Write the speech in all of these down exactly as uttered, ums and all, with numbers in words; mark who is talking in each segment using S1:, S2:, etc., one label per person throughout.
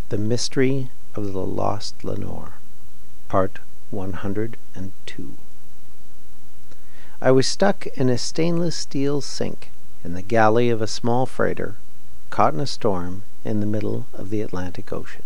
S1: The Mystery of the Lost Lenore, Part one hundred two. I was stuck in a stainless steel sink in the galley of a small freighter, caught in a storm in the middle of the Atlantic Ocean.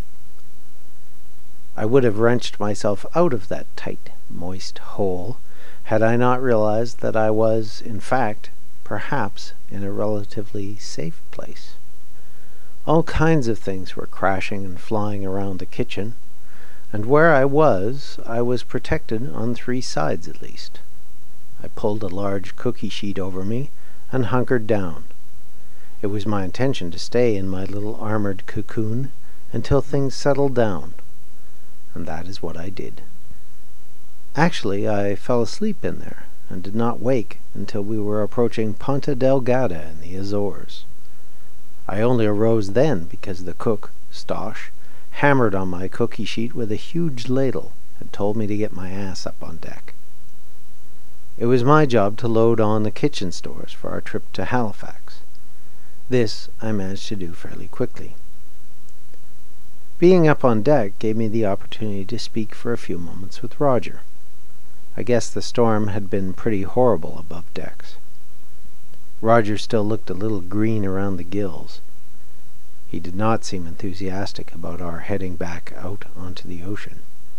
S1: I would have wrenched myself out of that tight, moist hole had I not realized that I was, in fact, perhaps in a relatively safe place. All kinds of things were crashing and flying around the kitchen, and where I was, I was protected on three sides at least. I pulled a large cookie sheet over me and hunkered down. It was my intention to stay in my little armored cocoon until things settled down, and that is what I did. Actually, I fell asleep in there and did not wake until we were approaching Ponta Delgada in the Azores. I only arose then because the cook, Stosh, hammered on my cookie sheet with a huge ladle and told me to get my ass up on deck. It was my job to load on the kitchen stores for our trip to Halifax. This I managed to do fairly quickly. Being up on deck gave me the opportunity to speak for a few moments with Roger. I guess the storm had been pretty horrible above decks. Roger still looked a little green around the gills. He did not seem enthusiastic about our heading back out onto the ocean.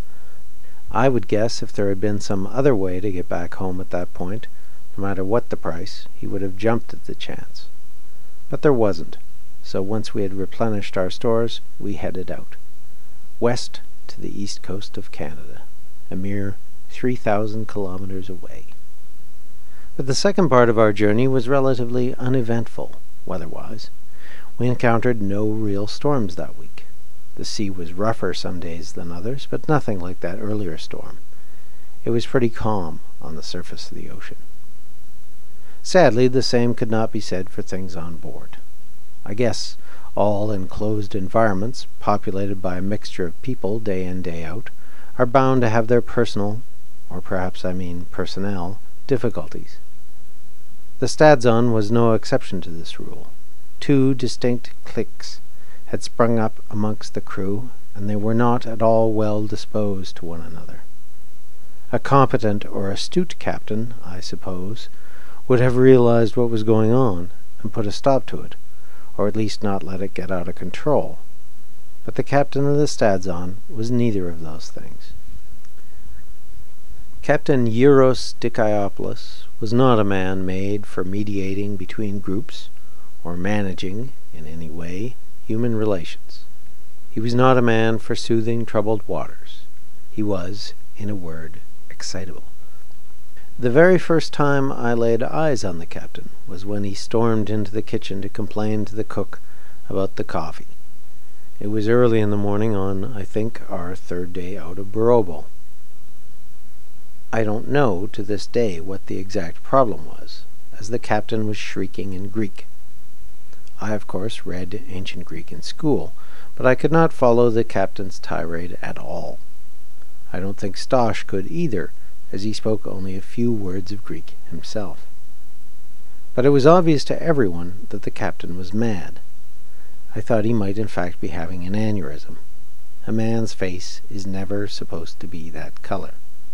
S1: I would guess if there had been some other way to get back home at that point, no matter what the price, he would have jumped at the chance. But there wasn't, so once we had replenished our stores, we headed out, west to the east coast of Canada, a mere three thousand kilometers away. But the second part of our journey was relatively uneventful, weather-wise. We encountered no real storms that week. The sea was rougher some days than others, but nothing like that earlier storm. It was pretty calm on the surface of the ocean. Sadly, the same could not be said for things on board. I guess all enclosed environments, populated by a mixture of people day in, day out, are bound to have their personal, or perhaps I mean personnel, difficulties. The Stadzon was no exception to this rule. Two distinct cliques had sprung up amongst the crew, and they were not at all well disposed to one another. A competent or astute captain, I suppose, would have realized what was going on and put a stop to it, or at least not let it get out of control. But the captain of the Stadzon was neither of those things. Captain Euros Dikaiopoulos was not a man made for mediating between groups, or managing, in any way, human relations. He was not a man for soothing troubled waters. He was, in a word, excitable. The very first time I laid eyes on the captain was when he stormed into the kitchen to complain to the cook about the coffee. It was early in the morning on, I think, our third day out of Borobo. I don't know to this day what the exact problem was, as the captain was shrieking in Greek. I, of course, read ancient Greek in school, but I could not follow the captain's tirade at all. I don't think Stosh could either, as he spoke only a few words of Greek himself. But it was obvious to everyone that the captain was mad. I thought he might in fact be having an aneurysm. A man's face is never supposed to be that color.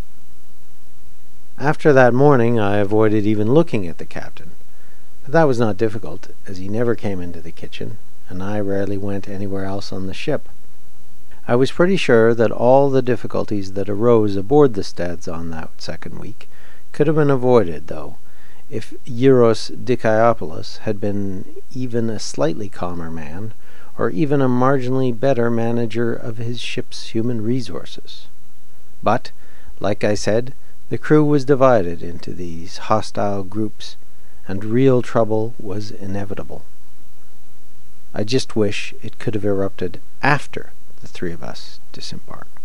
S1: After that morning I avoided even looking at the captain, but that was not difficult, as he never came into the kitchen, and I rarely went anywhere else on the ship. I was pretty sure that all the difficulties that arose aboard the Stadzon that second week could have been avoided, though, if Euros Dikaiopoulos had been even a slightly calmer man, or even a marginally better manager of his ship's human resources. But, like I said, the crew was divided into these hostile groups, and real trouble was inevitable. I just wish it could have erupted after the three of us disembarked.